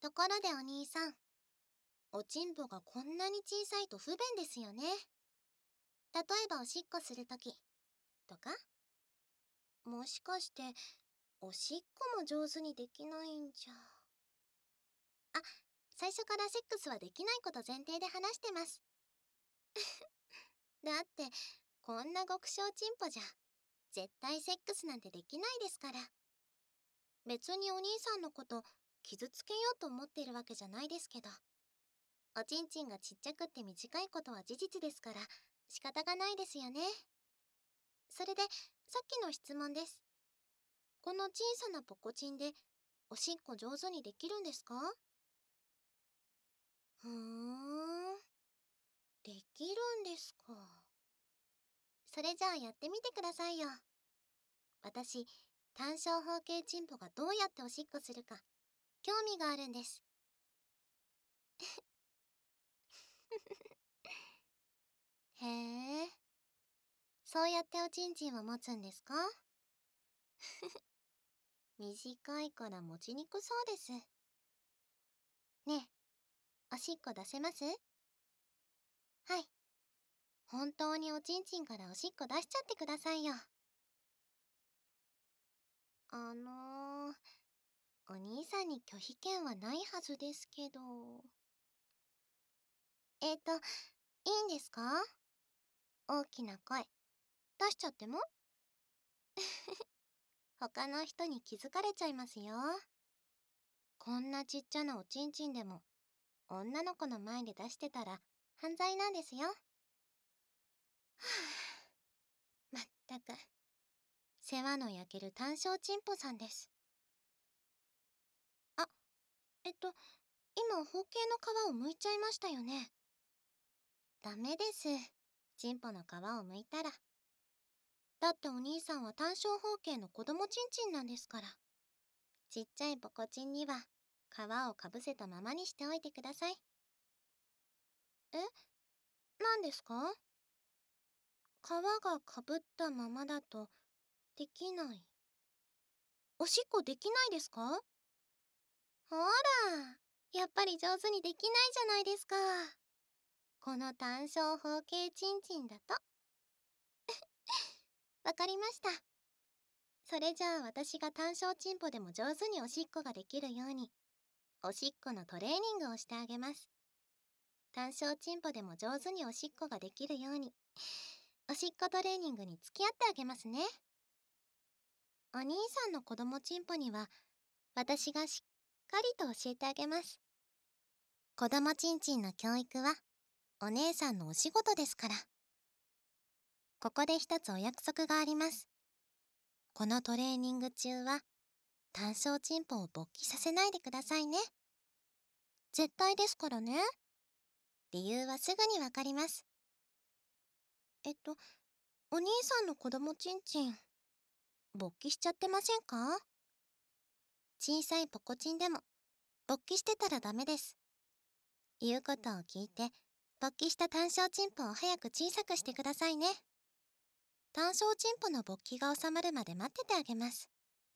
ところでお兄さん、おちんぽがこんなに小さいと不便ですよね。例えばおしっこするときとか、もしかしておしっこも上手にできないんじゃ。あ、最初からセックスはできないこと前提で話してます。だって、こんな極小チンポじゃ、絶対セックスなんてできないですから。別にお兄さんのこと傷つけようと思っているわけじゃないですけど。おちんちんがちっちゃくって短いことは事実ですから、仕方がないですよね。それで、さっきの質問です。この小さなポコチンで、おしっこ上手にできるんですか？ふーん、できるんですか。それじゃあやってみてくださいよ。私、単小方形チンポがどうやっておしっこするか、興味があるんです。へえ、そうやっておちんちんを持つんですか？短いから持ちにくそうです。ねえ、おしっこ出せます？はい。本当におちんちんからおしっこ出しちゃってくださいよ。お兄さんに拒否権はないはずですけど。いいんですか？大きな声。出しちゃっても他の人に気づかれちゃいますよ。こんなちっちゃなおちんちんでも、女の子の前で出してたら犯罪なんですよ。はぁ、まったく。世話の焼ける単小チンポさんです。あ、今、包茎の皮を剥いちゃいましたよね。ダメです。チンポの皮を剥いたら。だってお兄さんは単小方形の子供チンチンなんですから。ちっちゃいポコチンには、皮をかぶせたままにしておいてください。え、何ですか？皮がかぶったままだと、できない。おしっこできないですか？ほら、やっぱり上手にできないじゃないですか。この単小方形チンチンだと。わかりました。それじゃあ私が単小チンポでも上手におしっこができるように、おしっこのトレーニングをしてあげます。単小チンポでも上手におしっこができるように、おしっこトレーニングに付き合ってあげますね。お兄さんの子供チンポには、私がしっかりと教えてあげます。子供チンチンの教育は、お姉さんのお仕事ですから。ここで一つお約束があります。このトレーニング中は、単小チンポを勃起させないでくださいね。絶対ですからね。理由はすぐにわかります。えっと、お兄さんの子供チンチン、勃起しちゃってませんか？小さいポコチンでも、勃起してたらダメです。言うことを聞いて、勃起した単小チンポを早く小さくしてくださいね。単小チンポの勃起が収まるまで待っててあげます。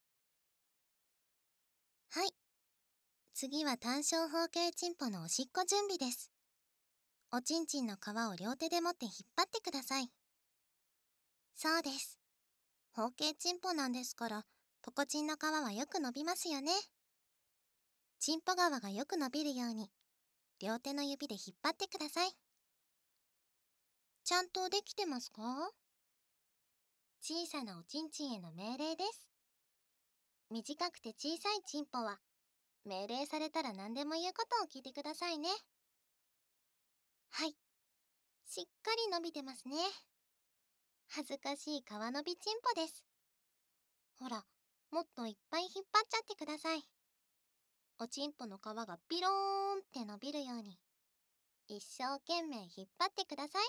はい。次は単小方形チンポのおしっこ準備です。おちんちんの皮を両手で持って引っ張ってください。そうです。方形チンポなんですから、ポコチンの皮はよく伸びますよね。チンポ皮がよく伸びるように、両手の指で引っ張ってください。ちゃんとできてますか？小さなおちんちんへの命令です。短くて小さいチンポは、命令されたら何でも言うことを聞いてくださいね。はい。しっかり伸びてますね。恥ずかしい皮伸びチンポです。ほら、もっといっぱい引っ張っちゃってください。おちんぽの皮がピローンって伸びるように、一生懸命引っ張ってください。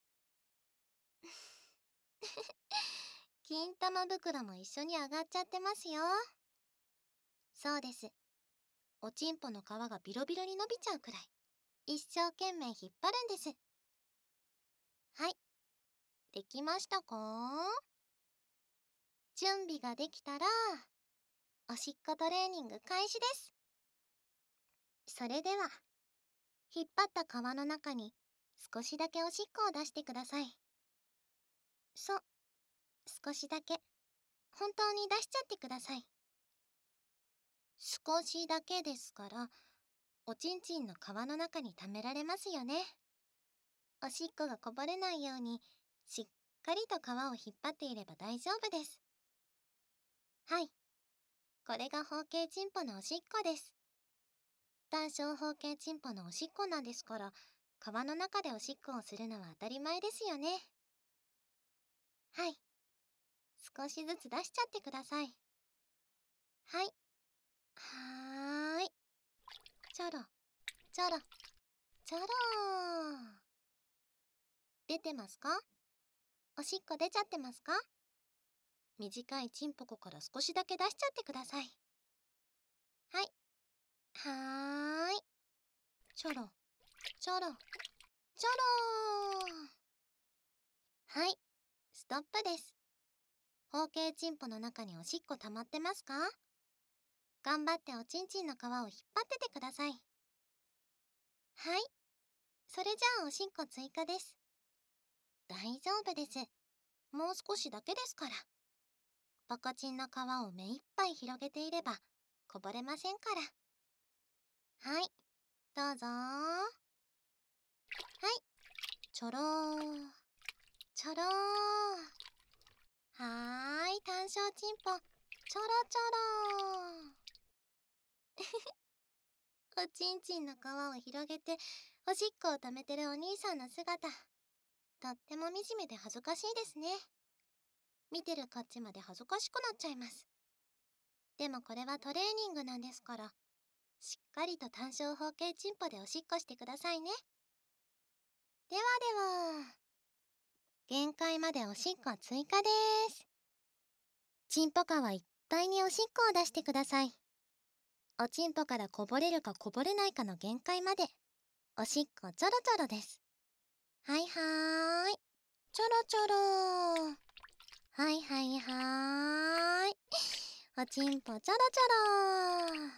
金玉袋も一緒に上がっちゃってますよ。そうです。おちんぽの皮がビロビロに伸びちゃうくらい、一生懸命引っ張るんです。はい。できましたか？準備ができたら、おしっこトレーニング開始です。 それでは、引っ張った皮の中に少しだけおしっこを出してください。そう、少しだけ。本当に出しちゃってください。少しだけですから、おちんちんの皮の中に溜められますよね。おしっこがこぼれないように、しっかりと皮を引っ張っていれば大丈夫です。はい。これが包茎チンポのおしっこです。単小包茎チンポのおしっこなんですから、皮の中でおしっこをするのは当たり前ですよね。はい。少しずつ出しちゃってください。はい。はーい。ちょろ、ちょろ、ちょろー。出てますか？おしっこ出ちゃってますか？短いチンポコから少しだけ出しちゃってください。はい。はーい。ちょろ、ちょろ、ちょろー。はい。ストップです。包茎チンポの中におしっこ溜まってますか？頑張っておちんちんの皮を引っ張っててください。はい。それじゃあおしっこ追加です。大丈夫です。もう少しだけですから。ポコチンの皮を目いっぱい広げていればこぼれませんから。はい。どうぞー。はい。ちょろー。ちょろー。はーい。単小チンポ。ちょろちょろー。おちんちんの皮を広げておしっこを溜めてるお兄さんの姿、とっても惨めで恥ずかしいですね。見てるこっちまで恥ずかしくなっちゃいます。でもこれはトレーニングなんですから、しっかりと単小包茎チンポでおしっこしてくださいね。ではでは、限界までおしっこ追加です。チンポ皮いっぱいにおしっこを出してください。おちんぽからこぼれるかこぼれないかの限界まで、おしっこちょろちょろです。はいはーい。ちょろちょろー。はいはいはーい。おちんぽちょろちょろー。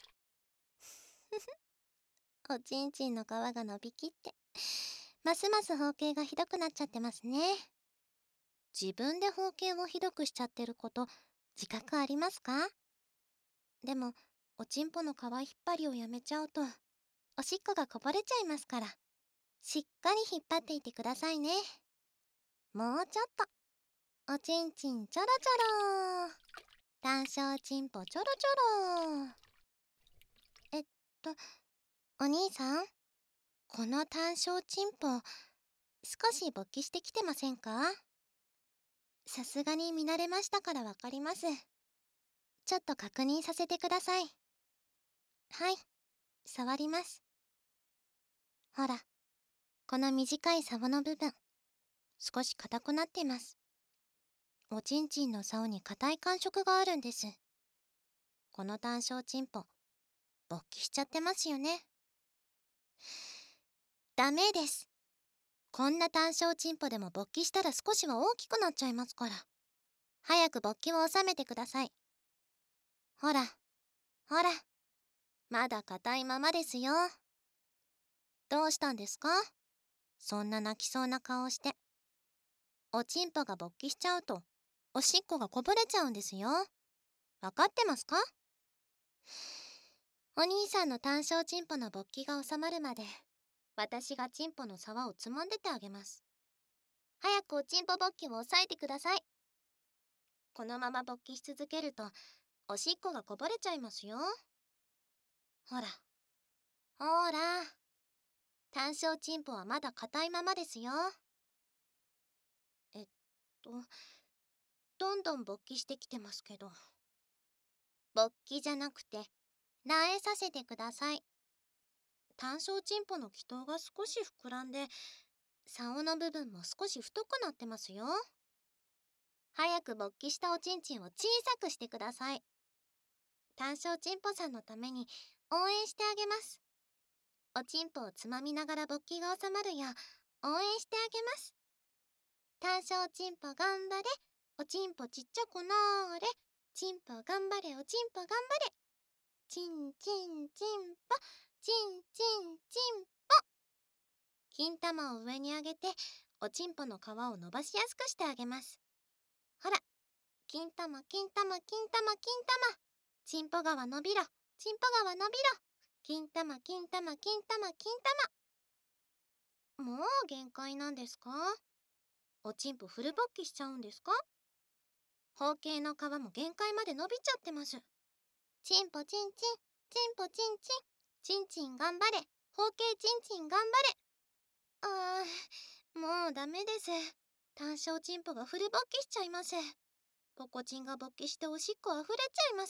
おちんちんの皮が伸びきって、ますます包茎がひどくなっちゃってますね。自分で包茎をひどくしちゃってること自覚ありますか？でもおちんぽの皮引っ張りをやめちゃうとおしっこがこぼれちゃいますから、しっかり引っ張っていてくださいね。もうちょっと。おちんちんちょろちょろ。単小ちんぽちょろちょろ。えっとお兄さん、この単小ちんぽ少し勃起してきてませんか？さすがに見慣れましたからわかります。ちょっと確認させてください。はい、触ります。ほら、この短い竿の部分、少し硬くなってます。おちんちんの竿に硬い感触があるんです。この単小チンポ、勃起しちゃってますよね。ダメです。こんな単小チンポでも勃起したら少しは大きくなっちゃいますから。早く勃起を収めてください。ほら、ほら、まだ硬いままですよ。どうしたんですか？そんな泣きそうな顔して。おちんぽが勃起しちゃうと、おしっこがこぼれちゃうんですよ。わかってますか？お兄さんの単小チンポの勃起が収まるまで、私がチンポの沢をつまんでてあげます。早くおちんぽ勃起を抑えてください。このまま勃起し続けると、おしっこがこぼれちゃいますよ。ほら、ほら。単小チンポはまだ硬いままですよ。えっと、どんどん勃起してきてますけど。勃起じゃなくて、苗させてください。単小チンポの気筒が少し膨らんで、竿の部分も少し太くなってますよ。早く勃起したおちんちんを小さくしてください。単小チンポさんのために応援してあげます。おちんぽをつまみながら勃起が収まるよう応援してあげます。単小チンポ頑張れ。おちんぽちっちゃくなーれ。チンポ頑張れ。おちんぽ頑張れ。チンチンチンポ。 チンチンチンポ。金玉を上に上げて、おちんぽの皮を伸ばしやすくしてあげます。ほら、金玉金玉金玉金玉。ちんぽ川伸びろ、ちんぽ川伸びろ。金玉金玉金玉金玉。もう限界なんですか？おちんぽフル勃起しちゃうんですか？包茎の皮も限界まで伸びちゃってます。チンポチンチン、チンポチンチン、チンチン頑張れ、包茎チンチン頑張れ。もうダメです。単小チンポがフル勃起しちゃいます。ポコチンが勃起しておしっこあふれちゃいます。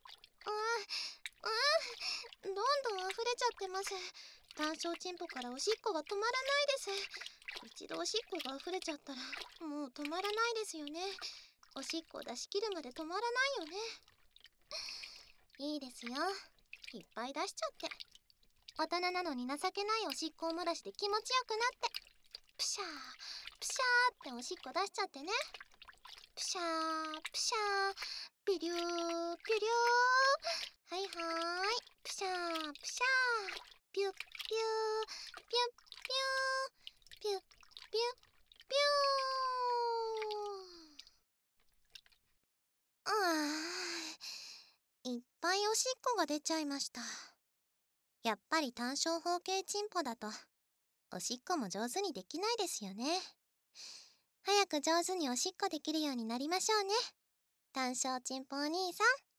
どんどん溢れちゃってます。単小チンポからおしっこが止まらないです。一度おしっこが溢れちゃったらもう止まらないですよね。おしっこ出し切るまで止まらないよね。いいですよ、いっぱい出しちゃって。大人なのに情けないおしっこを漏らして気持ちよくなって、プシャープシャーっておしっこ出しちゃってね。プシャープシャー、ピリューピリュー。はいはーい、プシャープシャー、ピュッピューピュッピューピュッピュッピュー。いっぱいおしっこが出ちゃいました。やっぱり単小包茎チンポだとおしっこも上手にできないですよね。早く上手におしっこできるようになりましょうね。単小チンポお兄さん。